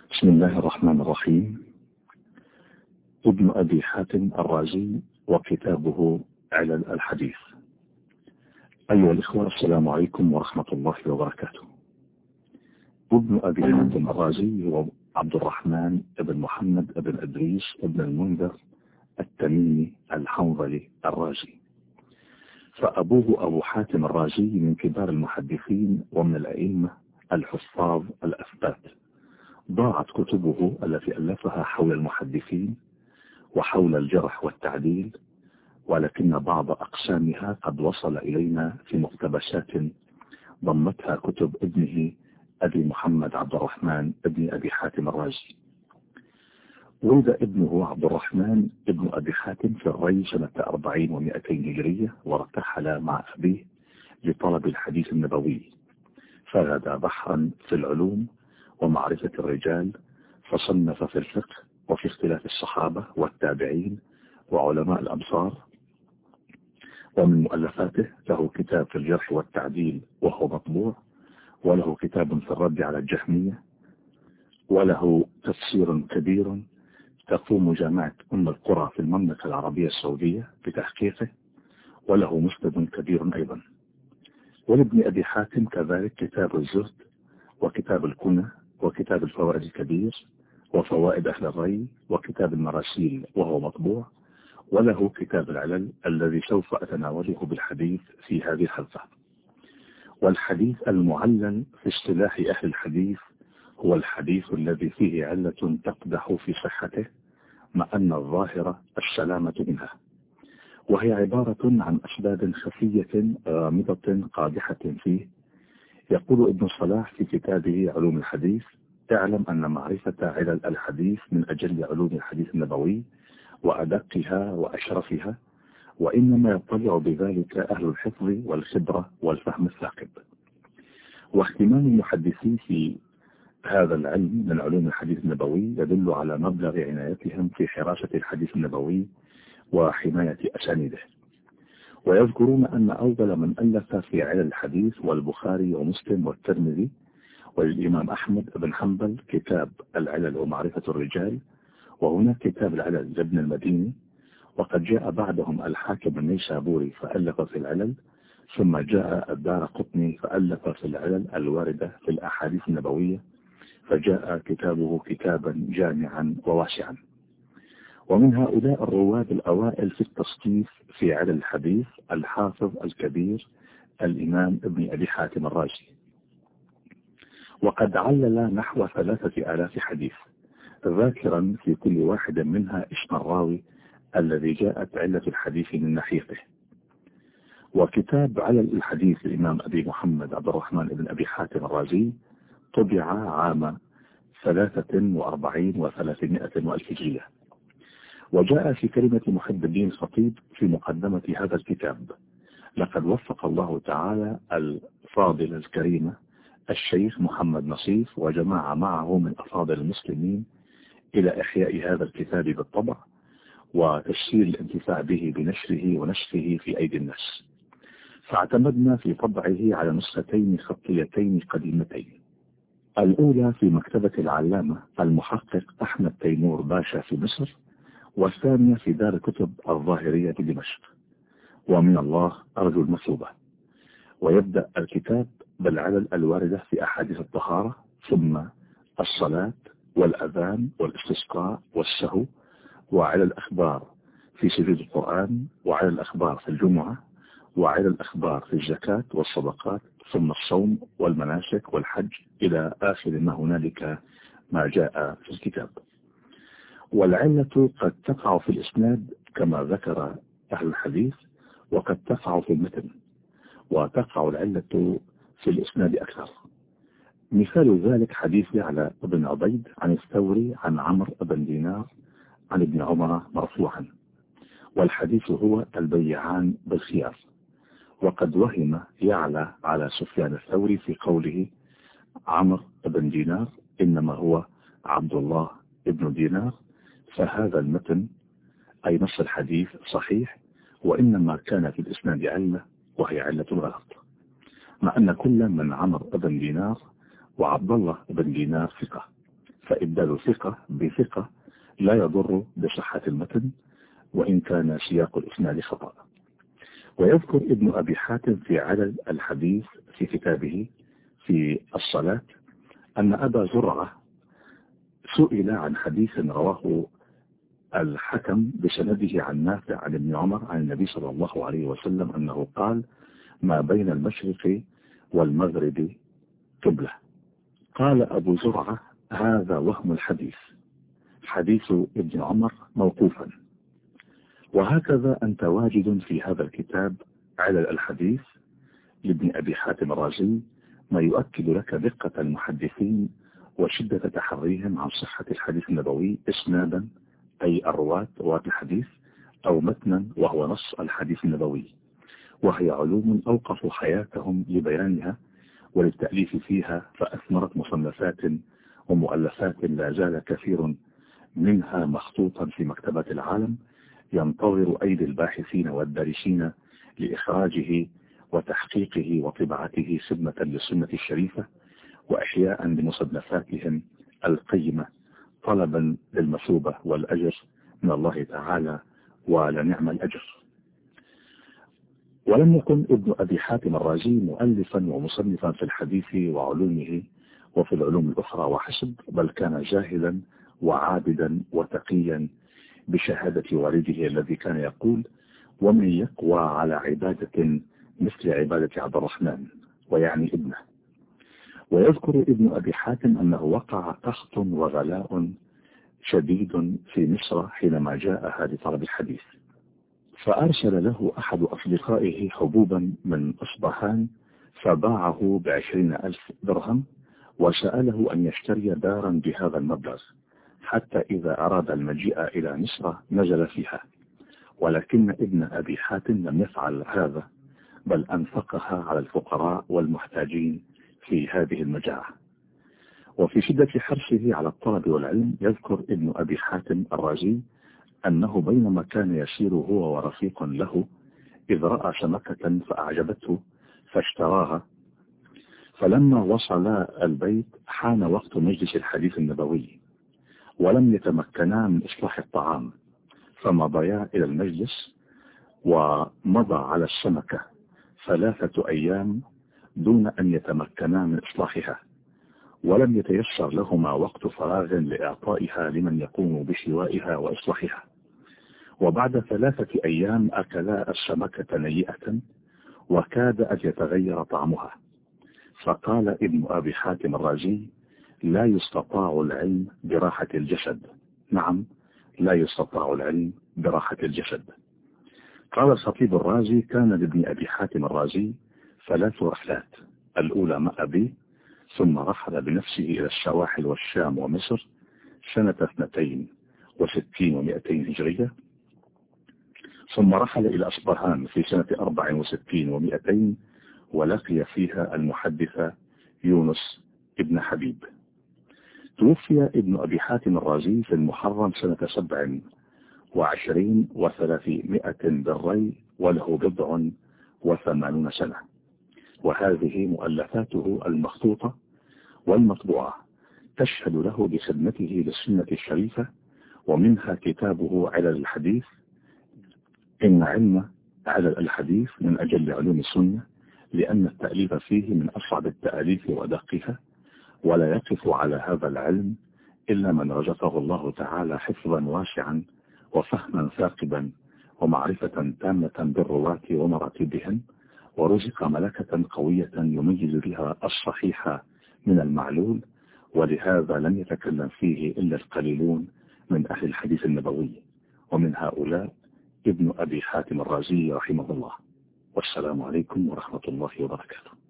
بسم الله الرحمن الرحيم. ابن أبي حاتم الرازي وكتابه علل الحديث. أيها الإخوة، السلام عليكم ورحمة الله وبركاته. ابن أبي حاتم الرازي هو عبد الرحمن بن محمد بن إدريس بن المنذر التميمي الحنظلي الرازي، فأبوه أبو حاتم الرازي من كبار المحدثين ومن الأئمة الحفاظ الأثبات. ضاعت كتبه التي ألفها حول المحدثين وحول الجرح والتعديل، ولكن بعض أقسامها قد وصل إلينا في مقتبسات ضمتها كتب ابنه أبي محمد عبد الرحمن ابن أبي حاتم الرازي. ولد ابنه عبد الرحمن ابن أبي حاتم في الري سنة 40 و200 هجرية، وارتحل مع أبيه لطلب الحديث النبوي، فغدا بحرا في العلوم ومعرفة الرجال، فصنف في الفقه وفي اختلاف الصحابة والتابعين وعلماء الأمصار. ومن مؤلفاته له كتاب في الجرح والتعديل وهو مطبوع، وله كتاب في الرد على الجهمية، وله تفسير كبير تقوم جامعة أم القرى في المملكة العربية السعودية بتحقيقه، وله مسند كبير أيضا. ولابن أبي حاتم كذلك كتاب الزهد وكتاب الكنى وكتاب الفوائد الكبير وفوائد أهل الري وكتاب المراسيل وهو مطبوع، وله كتاب العلل الذي سوف أتناوله بالحديث في هذه الحلقة. والحديث المعلل في اصطلاح أهل الحديث هو الحديث الذي فيه علة تقدح في صحته مع أن الظاهرة السلامة منها، وهي عبارة عن أسباب خفية غامضة قادحة فيه. يقول ابن صلاح في كتابه علوم الحديث: اعلم أن معرفة علل الحديث من أجل علوم الحديث النبوي وأدقها وأشرفها، وإنما يطلع بذلك أهل الحفظ والخبرة والفهم الثاقب. واهتمام المحدثين في هذا العلم من علوم الحديث النبوي يدل على مبلغ عنايتهم في حراسة الحديث النبوي وحماية أسانيده. ويذكرون أن أول من ألف في علل الحديث والبخاري ومسلم والترمذي، والإمام أحمد بن حنبل كتاب العلل ومعرفة الرجال، وهناك كتاب العلل لابن المديني، وقد جاء بعدهم الحاكم النيسابوري فألف في العلل، ثم جاء الدارقطني فألف في العلل الواردة في الأحاديث النبوية، فجاء كتابه كتابا جامعا وواسعا. ومن هؤلاء الرواد الأوائل في التصنيف في علل الحديث الحافظ الكبير الإمام ابن أبي حاتم الرازي، وقد علل نحو 3000 حديث، ذاكرا في كل واحد منها اسم الراوي الذي جاءت علة الحديث من ناحيته. وكتاب علل الحديث الإمام أبي محمد عبد الرحمن بن أبي حاتم الرازي طبع عام 43 و300 وألف هجرية. وجاء في كلمة محب الدين الخطيب في مقدمة هذا الكتاب: لقد وفق الله تعالى الفاضل الكريم الشيخ محمد نصيف وجماعة معه من أفاضل المسلمين إلى إحياء هذا الكتاب بالطبع وتسهيل الانتفاع به بنشره ونشره في أيدي الناس، فاعتمدنا في طبعه على نسختين خطيتين قديمتين، الأولى في مكتبة العلامة المحقق أحمد تيمور باشا في مصر، والثانية في دار الكتب الظاهرية بدمشق. ومن الله أرجو المثوبة. ويبدأ الكتاب بالعلل الواردة في أحاديث الطهارة، ثم الصلاة والأذان والاستسقاء والسهو، وعلى الأخبار في سجود القرآن، وعلى الأخبار في الجمعة، وعلى الأخبار في الزكاة والصدقات، ثم الصوم والمناسك والحج، إلى آخر ما هنالك ما جاء في الكتاب. والعلة قد تقع في الإسناد كما ذكر أهل الحديث، وقد تقع في المتن، وتقع العلة في الإسناد أكثر. مثال ذلك حديث يعلى بن عبيد عن الثوري عن عمرو بن دينار عن ابن عمر مرفوعا، والحديث هو البيعان بالخيار. وقد وهم يعلى على سفيان الثوري في قوله عمرو بن دينار إنما هو عبد الله ابن دينار، فهذا المتن أي نص الحديث صحيح، وإنما كان في الإسناد علة وهي علة الغلط، مع أن كل من عمرو بن دينار وعبد الله بن دينار ثقة، فإبدال ثقة بثقة لا يضر بصحة المتن وإن كان سياق الإسناد خطأ. ويذكر ابن أبي حاتم في علل الحديث في كتابه في الصلاة أن أبا زرعة سئل عن حديث رواه الحكم بسنده عن نافع عن ابن عمر عن النبي صلى الله عليه وسلم أنه قال: ما بين المشرق والمغرب قبلة. قال أبو زرعة: هذا وهم الحديث، حديث ابن عمر موقوفا. وهكذا أنت واجد في هذا الكتاب علل الحديث لابن أبي حاتم الرازي ما يؤكد لك دقة المحدثين وشدة تحريهم عن صحة الحديث النبوي إسنادا، أي الرواة الحديث، أو متنا وهو نص الحديث النبوي، وهي علوم أوقفوا حياتهم لبيانها وللتأليف فيها، فأثمرت مصنفات ومؤلفات لا زال كثير منها مخطوطا في مكتبات العالم ينتظر أيدي الباحثين والدارسين لإخراجه وتحقيقه وطباعته خدمة للسنة الشريفة وإحياء لمصنفاتهم القيمة طلبا للمثوبة والأجر من الله تعالى، ولنعم الأجر. ولم يكن ابن أبي حاتم الرازي مؤلفا ومصنفا في الحديث وعلومه وفي العلوم الأخرى وحسب، بل كان جاهلا وعابدا وتقيا بشهادة والده الذي كان يقول: ومن يقوى على عبادة مثل عبادة عبد الرحمن، ويعني ابنه. ويذكر ابن أبي حاتم أنه وقع قحط وغلاء شديد في مصر حينما جاء لطلب الحديث، فأرسل له أحد أصدقائه حبوبا من أصبهان فباعه ب20,000 درهم، وسأله أن يشتري دارا بهذا المبلغ حتى إذا أراد المجيء إلى مصر نزل فيها. ولكن ابن أبي حاتم لم يفعل هذا، بل أنفقها على الفقراء والمحتاجين في هذه المجاعة. وفي شدة حرصه على الطلب والعلم يذكر ابن أبي حاتم الرازي أنه بينما كان يسير هو ورفيق له إذ رأى سمكة فأعجبته فاشتراها، فلما وصلا البيت حان وقت مجلس الحديث النبوي ولم يتمكنا من إصلاح الطعام، فمضيا إلى المجلس ومضى على السمكة 3 أيام دون أن يتمكنا من إصلاحها، ولم يتيسر لهما وقت فراغ لإعطائها لمن يقوم بشوائها وإصلاحها. وبعد 3 أيام أكلا السمكة نيئة وكاد أن يتغير طعمها. فقال ابن أبي حاتم الرازي: لا يستطاع العلم براحة الجسد. نعم، لا يستطاع العلم براحة الجسد. قال الخطيب الرازي: كان لابن أبي حاتم الرازي 3 رحلات، الأولى مع أبيه، ثم رحل بنفسه إلى السواحل والشام ومصر سنة 62 و200 هجرية، ثم رحل إلى أصبهان في سنة 64 و200 ولقي فيها المحدث يونس ابن حبيب. توفي ابن أبي حاتم الرازي في المحرم سنة 27 و300 بالري وله 89 سنة. وهذه مؤلفاته المخطوطة والمطبوعة تشهد له بخدمته للسنة الشريفة، ومنها كتابه علل الحديث. إن علم علل الحديث من أجل علوم السنة، لأن التأليف فيه من أصعب التأليف وأدقها، ولا يقف على هذا العلم إلا من رزقه الله تعالى حفظا واسعا وفهما ثاقبا ومعرفة تامة بالرواة ومراتبهم، ورزق ملكة قوية يميز بها الصحيح من المعلول، ولهذا لم يتكلم فيه إلا القليلون من أهل الحديث النبوي، ومن هؤلاء ابن أبي حاتم الرازي رحمه الله. والسلام عليكم ورحمة الله وبركاته.